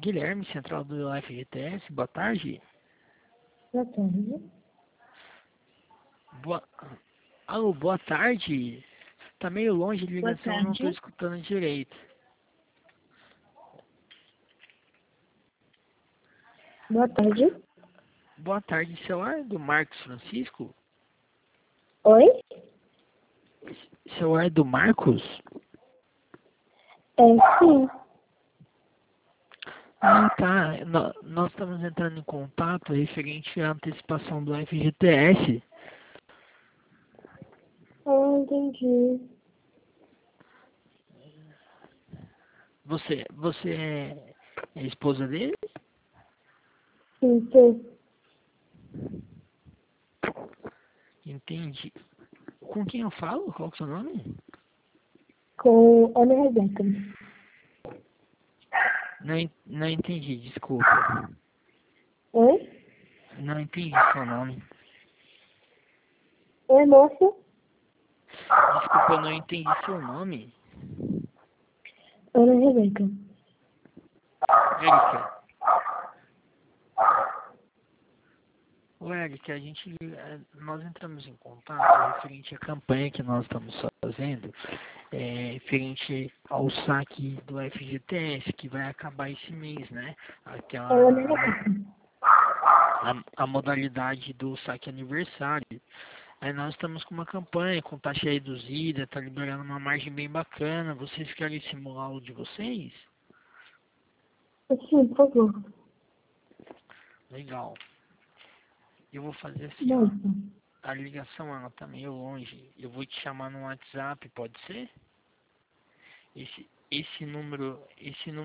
Guilherme, central do FGTS, boa tarde. Boa tarde. Boa... Alô, boa tarde. Tá meio longe de Boa ligação, não tô tarde. escutando direito. Boa tarde. Boa tarde, celular do Marcos Francisco? Oi? Celular do Marcos? Sim. Ah, tá. Nós estamos entrando em contato referente à antecipação do FGTS. Entendi. Você é a esposa dele? Sim, sim. Entendi. Com quem eu falo? Qual que é o seu nome? Com Ana Rebeca. Não entendi, desculpa. Oi? Não entendi seu nome. Oi, moça. Desculpa, eu não entendi seu nome. Ana Rebeca. Érica. Ô, Érica, nós entramos em contato referente à campanha que nós estamos fazendo, referente ao saque do FGTS, que vai acabar esse mês, né? Ana Rebeca. A modalidade do saque aniversário. Aí nós estamos com uma campanha com taxa reduzida, tá liberando uma margem bem bacana. Vocês querem simular o de vocês? Sim, por favor. Legal. Eu vou fazer assim, ó. Moça. A ligação ela tá meio longe. Eu vou te chamar no WhatsApp, pode ser? Esse número